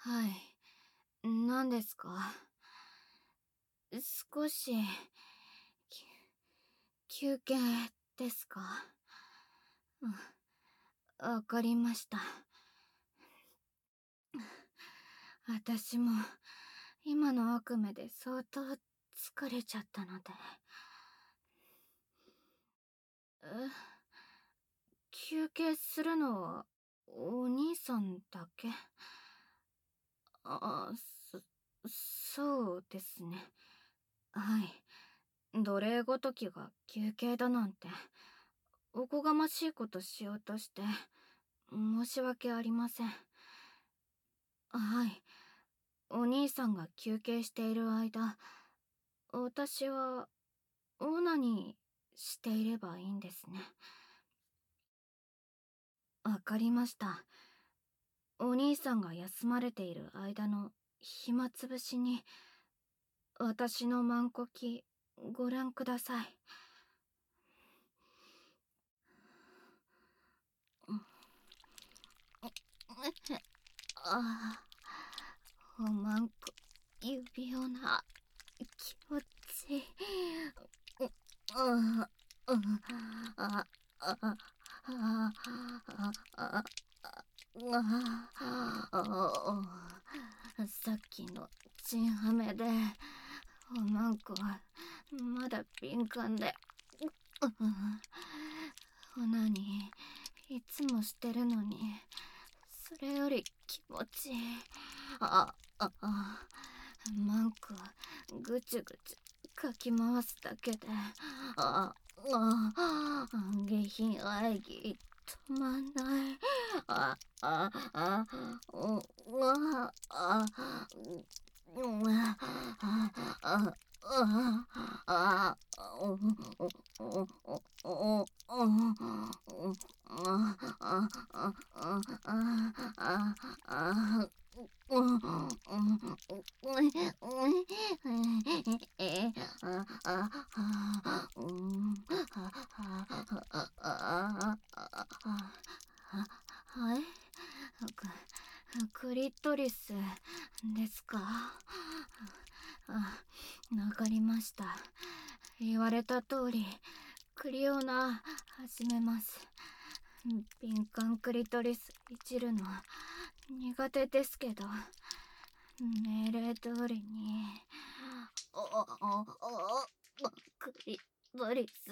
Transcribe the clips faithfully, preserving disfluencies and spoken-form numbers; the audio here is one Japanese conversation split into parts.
はい。何ですか？少し、き休憩ですか？うん、わかりました。私も今の悪夢で相当疲れちゃったので。え、休憩するのはお兄さんだけ？あ、そ、そうですね。はい。奴隷ごときが休憩だなんて、おこがましいことしようとして、申し訳ありません。はい。お兄さんが休憩している間、私はオナニーしていればいいんですね。わかりました。お兄さんが休まれている間の暇つぶしに、私のマンコキご覧ください。ああ、おまんこ指輪な気持ちいい。うんああああああさっきのチンハメでおまんこはまだ敏感で、オナニーいつもしてるのにそれより気持ちいい。あああマンコぐちゅぐちゅかき回すだけで、ああ下品喘ぎ止まんない。あああうわあうんああああおおおおおああああああうん、うん、うん、え、あ、あ、あ、うん、あ、あ、あ、あ、あ、はい、ク、クリトリスですか？あ、わかりました。言われた通り、クリオナ始めます。敏感クリトリスいじるの苦手ですけど、命令通りに。おおおおクリトリス。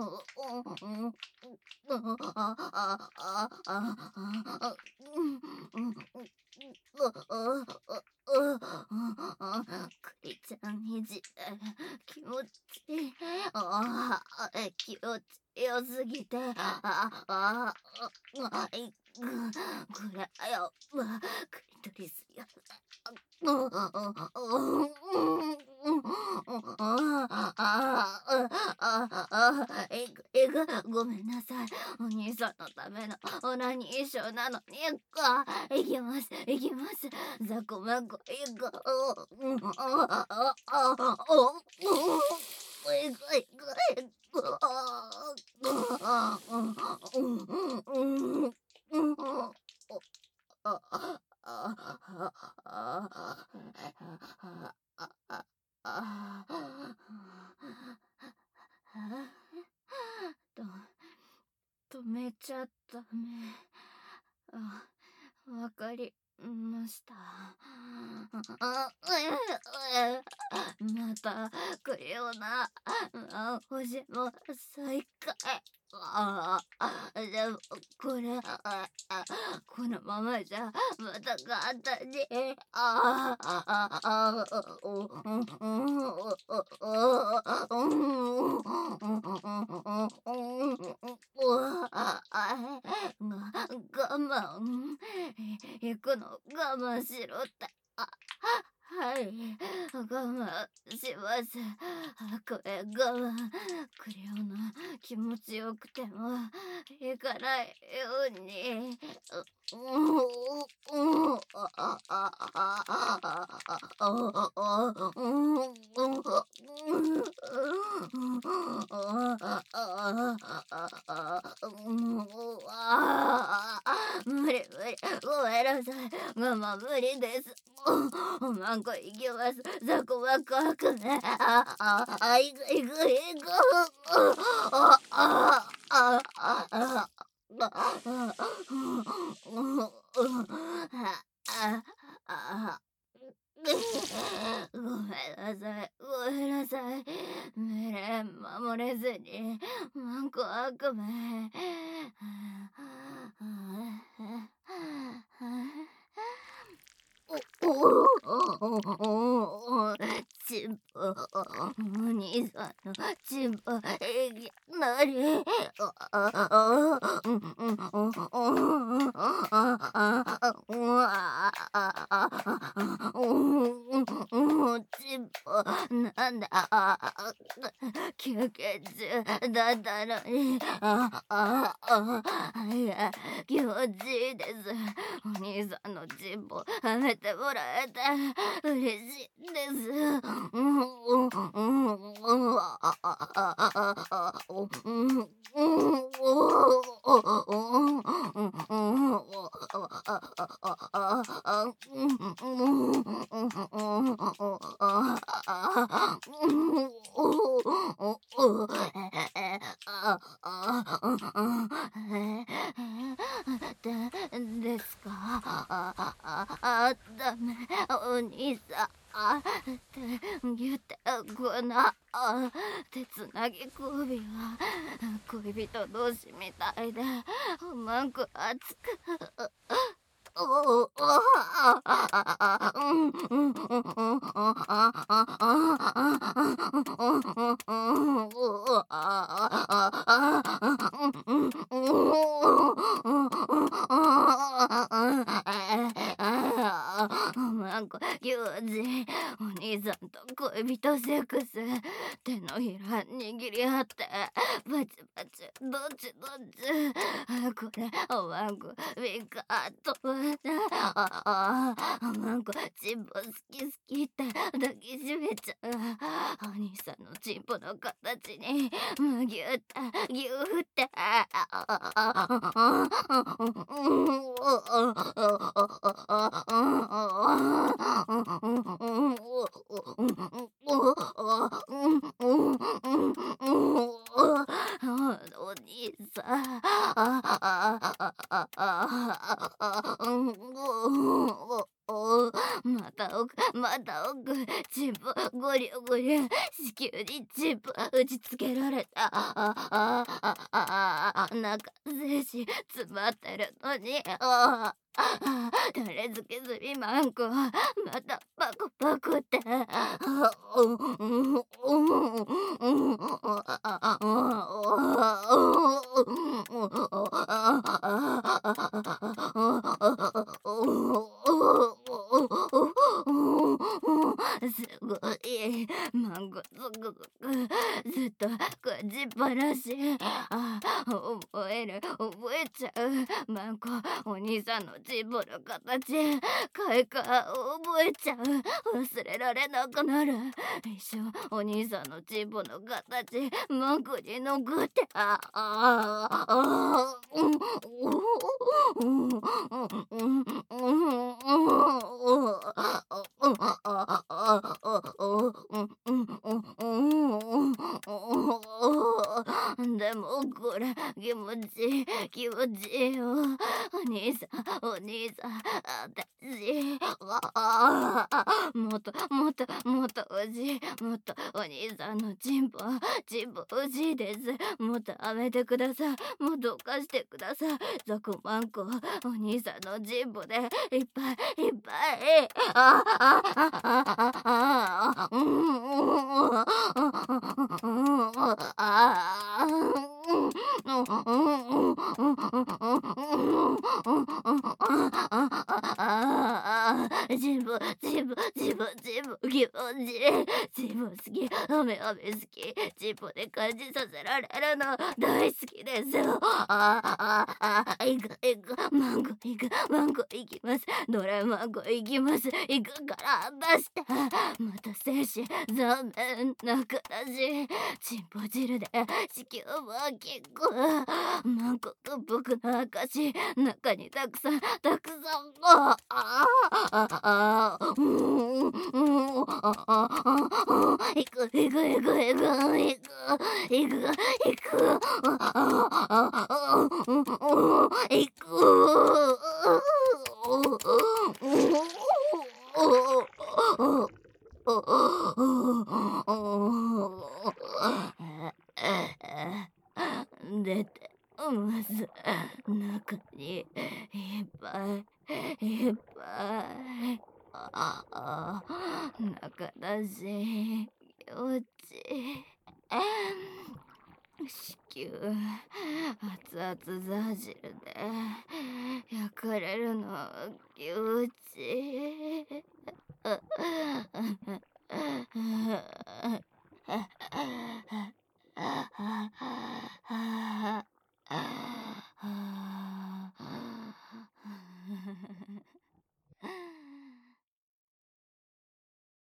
クリちゃんいじ気持ちいい。ああ気持ちよすぎて、あああいこれよクリトリスよ。いくいくごめんなさい。お兄さんのためのオナニーショーなのに。いきますいきます。ザコマコいく。いくいくいく。あああああと止めちゃダメ。あ、わかりました。また来るような星も再開。ああ、でもこれあこのままじゃまた簡単にああああおうんうんおおああ我慢行くの我慢しろって。あはい、我慢します。これ我慢。クレヨンの気持ちよくてもいかないように。無理無理ごめんなさい。ママ無理です。おまんこ行きます。ザコは怖くね。あ、あ、あ、行く行く行く。あ、あ、あ、あ、あ、あ、あ、ごめんなさい、ごめんなさい。命令守れずに、ワンコはごめん。おおおおチンポ、お兄さんのチンポ、いきなり、あああうんうんうんうんうんうんチンポ、なんだ、休憩中だったのに、あああいや、気持ちいいです。お兄さんのチンポ、はめてもらえて嬉しいです。うんうんうんうんあああああうんうんでですかあああダメお兄さんあ手ぎゅってこなあ手つなぎ首は恋人同士みたいでうまく熱くおおああうんうんうんうんあああなんか気持ちいいお兄さんと恋人セックス手のひら握り合ってバチバチどっちどっちこれおまんこミカとああおまんこチンポ好き好きって抱きしめちゃうお兄さんのチンポの形にむぎゅってぎゅってお兄さんまた奥また奥チンポゴリゴリ子宮にチンポ打ちつけられたあああああ中精子詰まってるのにああタレ漬けずみまんこまたパクパクってすごいマンゴゾクゾクずっと感じっぱなしあ覚える覚えちゃうマンコお兄さんのチンポの形快感覚えちゃう忘れられなくなる一生お兄さんのチンポの形マンコに残ってああああうんうんうんうんでもこれ気持ちいい気持ちいいよお兄さんお兄さん私ああもっともっともっと欲しいもっとお兄さんのチンポチンポ欲しいですもっとあめてくださいもっと貸してくださいザコマンコお兄さんのチンポでいっぱいいっぱいああああああうんうんああ全部全部全部全部気持ちいい。全部好き。雨雨好き。チンポで感じさせられるの大好きですよ。ああああ、行く行く。マンゴー行く。マンゴー行きます。ドラえマンゴー行きます。行くから出して。また戦士残念なくだし、チンポ汁で地球をキック。マンゴーが僕の証。中にたくさんたくさんあああああうんうんああああ行く行く行く行く行く行く行くああああうんうん行く出てます。中にいっぱいいっぱい。ああ、中だし気持ちいい。子宮熱々ザ汁で焼かれるの気持ちいい。